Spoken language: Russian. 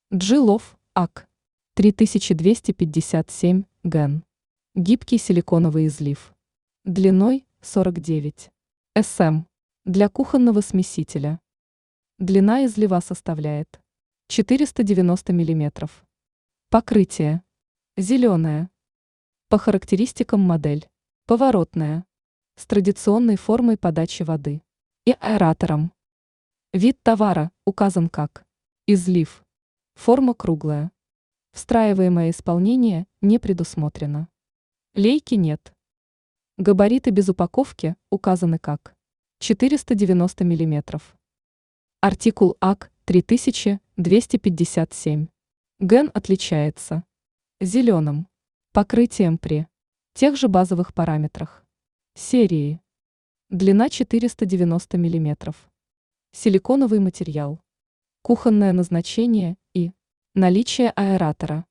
Джилов, АК. 3257 ген. Гибкий силиконовый излив. Длиной 49 см. Для кухонного смесителя. Длина излива составляет 490 мм. Покрытие. Зеленое. По характеристикам модель. Поворотная. С традиционной формой подачи воды. И аэратором. Вид товара указан как излив. Форма круглая. Встраиваемое исполнение не предусмотрено. Лейки нет. Габариты без упаковки указаны как 490 мм. Артикул АК 3257. Ген отличается зеленым покрытием при тех же базовых параметрах. Серии. Длина 490 мм. Силиконовый материал. Кухонное назначение и наличие аэратора.